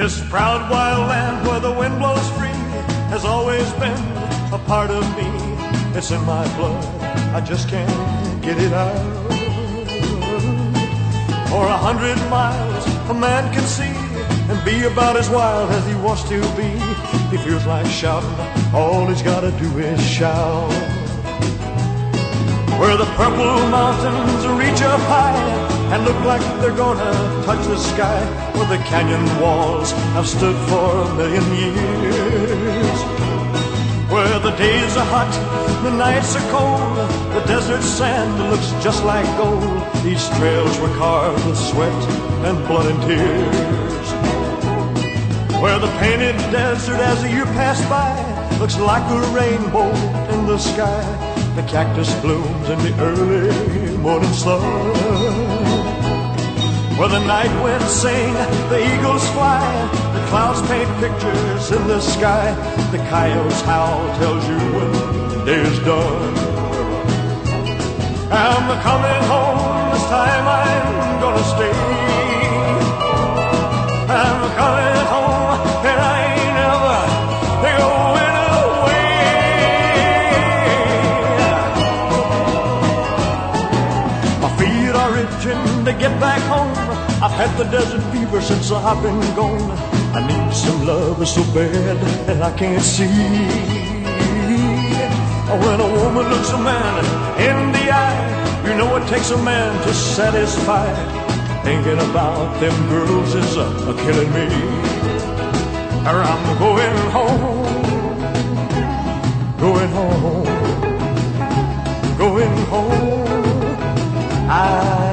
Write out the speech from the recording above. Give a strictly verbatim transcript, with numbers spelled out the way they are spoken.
This proud wild land where the wind blows free has always been a part of me. It's in my blood, I just can't get it out. For a hundred miles a man can see and be about as wild as he wants to be. He feels like shouting, all he's gotta do is shout. Where the purple mountains reach up high and look like they're gonna touch the sky, where the canyon walls have stood for a million years, where the days are hot, the nights are cold, the desert sand looks just like gold. These trails were carved with sweat and blood and tears, where the painted desert as the year passed by looks like a rainbow in the sky. The cactus blooms in the early morning sun, where the night winds sing, the eagles fly, the clouds paint pictures in the sky. The coyotes howl tells you when the day is done. I'm coming home, this time I'm gonna stay. I'm coming home, and I ain't never going away. My feet are itching to get back home. I've had the desert fever since I've been gone. I need some love so bad that I can't see. When a woman looks a man in the eye, you know it takes a man to satisfy. Thinking about them girls is a, a killing me. Or I'm going home, going home, going home. I